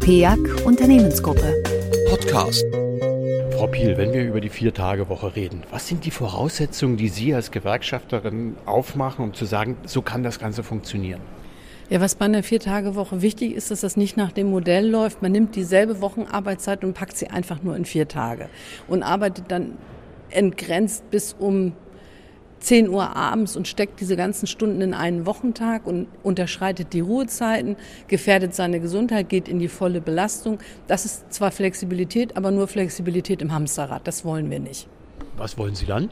PEAC Unternehmensgruppe. Podcast. Frau Piel, wenn wir über die 4-Tage-Woche reden, was sind die Voraussetzungen, die Sie als Gewerkschafterin aufmachen, um zu sagen, so kann das Ganze funktionieren? Ja, was bei einer 4-Tage-Woche wichtig ist, dass das nicht nach dem Modell läuft. Man nimmt dieselbe Wochenarbeitszeit und packt sie einfach nur in 4 Tage und arbeitet dann entgrenzt bis um 10 Uhr abends und steckt diese ganzen Stunden in einen Wochentag und unterschreitet die Ruhezeiten, gefährdet seine Gesundheit, geht in die volle Belastung. Das ist zwar Flexibilität, aber nur Flexibilität im Hamsterrad. Das wollen wir nicht. Was wollen Sie dann?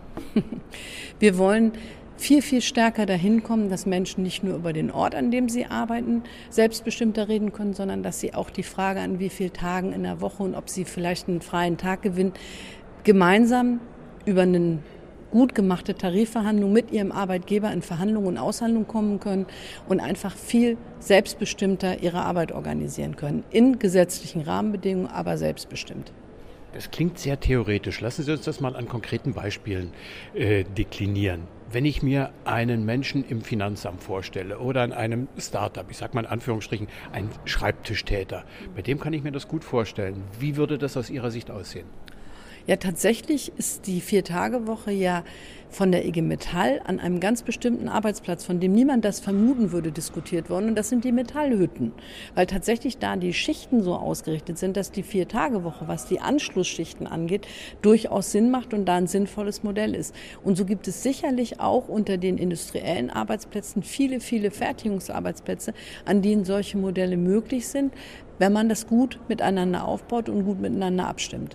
Wir wollen viel, viel stärker dahin kommen, dass Menschen nicht nur über den Ort, an dem sie arbeiten, selbstbestimmter reden können, sondern dass sie auch die Frage, an wie vielen Tagen in der Woche und ob sie vielleicht einen freien Tag gewinnen, gemeinsam über eine gut gemachte Tarifverhandlung mit ihrem Arbeitgeber in Verhandlung und Aushandlung kommen können und einfach viel selbstbestimmter ihre Arbeit organisieren können. In gesetzlichen Rahmenbedingungen, aber selbstbestimmt. Das klingt sehr theoretisch. Lassen Sie uns das mal an konkreten Beispielen deklinieren. Wenn ich mir einen Menschen im Finanzamt vorstelle oder an einem Startup, ich sage mal in Anführungsstrichen, ein Schreibtischtäter, bei dem kann ich mir das gut vorstellen. Wie würde das aus Ihrer Sicht aussehen? Ja, tatsächlich ist die 4-Tage-Woche ja von der IG Metall an einem ganz bestimmten Arbeitsplatz, von dem niemand das vermuten würde, diskutiert worden. Und das sind die Metallhütten. Weil tatsächlich da die Schichten so ausgerichtet sind, dass die 4-Tage-Woche, was die Anschlussschichten angeht, durchaus Sinn macht und da ein sinnvolles Modell ist. Und so gibt es sicherlich auch unter den industriellen Arbeitsplätzen viele, viele Fertigungsarbeitsplätze, an denen solche Modelle möglich sind, wenn man das gut miteinander aufbaut und gut miteinander abstimmt.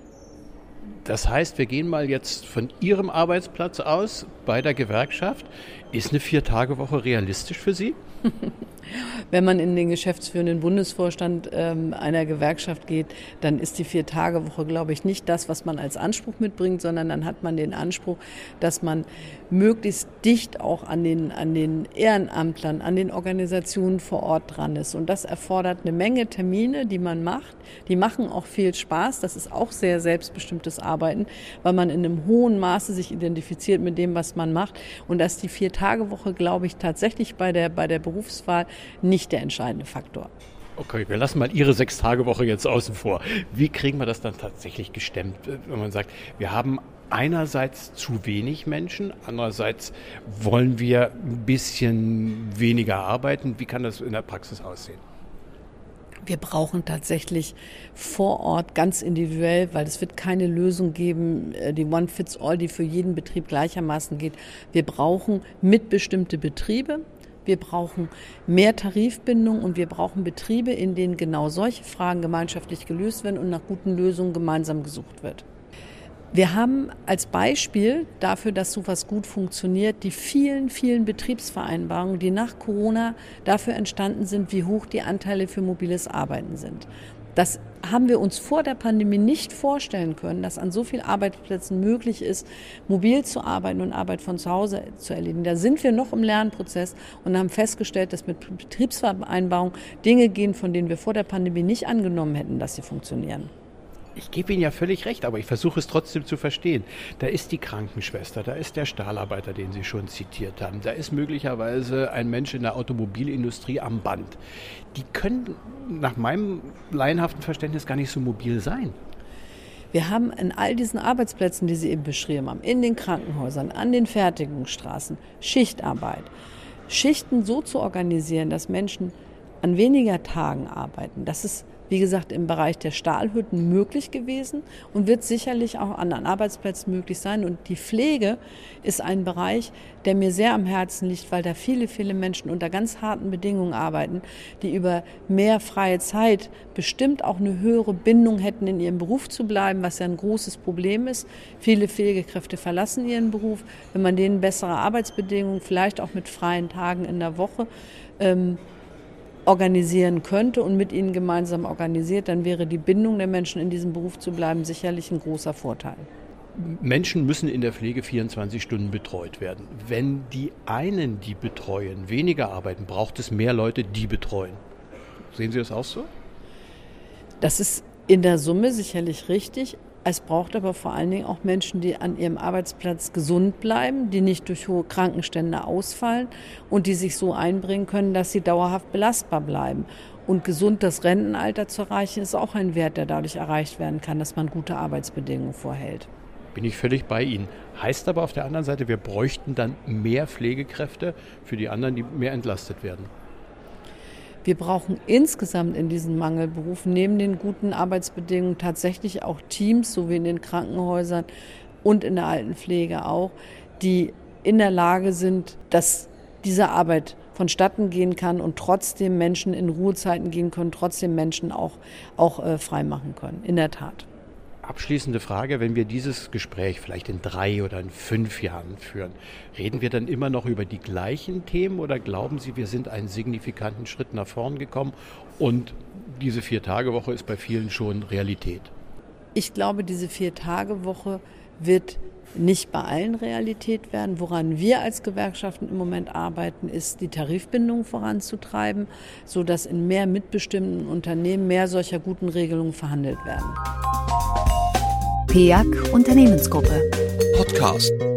Das heißt, wir gehen mal jetzt von Ihrem Arbeitsplatz aus bei der Gewerkschaft. Ist eine 4-Tage-Woche realistisch für Sie? Wenn man in den geschäftsführenden Bundesvorstand einer Gewerkschaft geht, dann ist die 4-Tage-Woche, glaube ich, nicht das, was man als Anspruch mitbringt, sondern dann hat man den Anspruch, dass man möglichst dicht auch an den Ehrenamtlern, an den Organisationen vor Ort dran ist. Und das erfordert eine Menge Termine, die man macht. Die machen auch viel Spaß. Das ist auch sehr selbstbestimmtes Arbeiten, weil man in einem hohen Maße sich identifiziert mit dem, was man macht. Und dass die 4-Tage-Woche, glaube ich, tatsächlich bei der Berufswahl nicht der entscheidende Faktor. Okay, wir lassen mal Ihre 6-Tage-Woche jetzt außen vor. Wie kriegen wir das dann tatsächlich gestemmt, wenn man sagt, wir haben einerseits zu wenig Menschen, andererseits wollen wir ein bisschen weniger arbeiten. Wie kann das in der Praxis aussehen? Wir brauchen tatsächlich vor Ort ganz individuell, weil es wird keine Lösung geben, die One-Fits-All, die für jeden Betrieb gleichermaßen geht. Wir brauchen mitbestimmte Betriebe. Wir brauchen mehr Tarifbindung und wir brauchen Betriebe, in denen genau solche Fragen gemeinschaftlich gelöst werden und nach guten Lösungen gemeinsam gesucht wird. Wir haben als Beispiel dafür, dass sowas gut funktioniert, die vielen, vielen Betriebsvereinbarungen, die nach Corona dafür entstanden sind, wie hoch die Anteile für mobiles Arbeiten sind. Das haben wir uns vor der Pandemie nicht vorstellen können, dass an so vielen Arbeitsplätzen möglich ist, mobil zu arbeiten und Arbeit von zu Hause zu erledigen. Da sind wir noch im Lernprozess und haben festgestellt, dass mit Betriebsvereinbarungen Dinge gehen, von denen wir vor der Pandemie nicht angenommen hätten, dass sie funktionieren. Ich gebe Ihnen ja völlig recht, aber ich versuche es trotzdem zu verstehen. Da ist die Krankenschwester, da ist der Stahlarbeiter, den Sie schon zitiert haben, da ist möglicherweise ein Mensch in der Automobilindustrie am Band. Die können nach meinem laienhaften Verständnis gar nicht so mobil sein. Wir haben in all diesen Arbeitsplätzen, die Sie eben beschrieben haben, in den Krankenhäusern, an den Fertigungsstraßen, Schichtarbeit. Schichten so zu organisieren, dass Menschen an weniger Tagen arbeiten, das ist, wie gesagt, im Bereich der Stahlhütten möglich gewesen und wird sicherlich auch an anderen Arbeitsplätzen möglich sein. Und die Pflege ist ein Bereich, der mir sehr am Herzen liegt, weil da viele, viele Menschen unter ganz harten Bedingungen arbeiten, die über mehr freie Zeit bestimmt auch eine höhere Bindung hätten, in ihrem Beruf zu bleiben, was ja ein großes Problem ist. Viele Pflegekräfte verlassen ihren Beruf. Wenn man denen bessere Arbeitsbedingungen, vielleicht auch mit freien Tagen in der Woche, organisieren könnte und mit ihnen gemeinsam organisiert, dann wäre die Bindung der Menschen in diesem Beruf zu bleiben sicherlich ein großer Vorteil. Menschen müssen in der Pflege 24 Stunden betreut werden. Wenn die einen, die betreuen, weniger arbeiten, braucht es mehr Leute, die betreuen. Sehen Sie das auch so? Das ist in der Summe sicherlich richtig. Es braucht aber vor allen Dingen auch Menschen, die an ihrem Arbeitsplatz gesund bleiben, die nicht durch hohe Krankenstände ausfallen und die sich so einbringen können, dass sie dauerhaft belastbar bleiben. Und gesund das Rentenalter zu erreichen, ist auch ein Wert, der dadurch erreicht werden kann, dass man gute Arbeitsbedingungen vorhält. Bin ich völlig bei Ihnen. Heißt aber auf der anderen Seite, wir bräuchten dann mehr Pflegekräfte für die anderen, die mehr entlastet werden. Wir brauchen insgesamt in diesen Mangelberufen neben den guten Arbeitsbedingungen tatsächlich auch Teams, so wie in den Krankenhäusern und in der Altenpflege auch, die in der Lage sind, dass diese Arbeit vonstatten gehen kann und trotzdem Menschen in Ruhezeiten gehen können, trotzdem Menschen auch frei machen können, in der Tat. Abschließende Frage, wenn wir dieses Gespräch vielleicht in 3 oder in 5 Jahren führen, reden wir dann immer noch über die gleichen Themen oder glauben Sie, wir sind einen signifikanten Schritt nach vorn gekommen und diese 4-Tage-Woche ist bei vielen schon Realität? Ich glaube, diese 4-Tage-Woche wird nicht bei allen Realität werden. Woran wir als Gewerkschaften im Moment arbeiten, ist die Tarifbindung voranzutreiben, sodass in mehr mitbestimmten Unternehmen mehr solcher guten Regelungen verhandelt werden. PEAG Unternehmensgruppe. Podcast.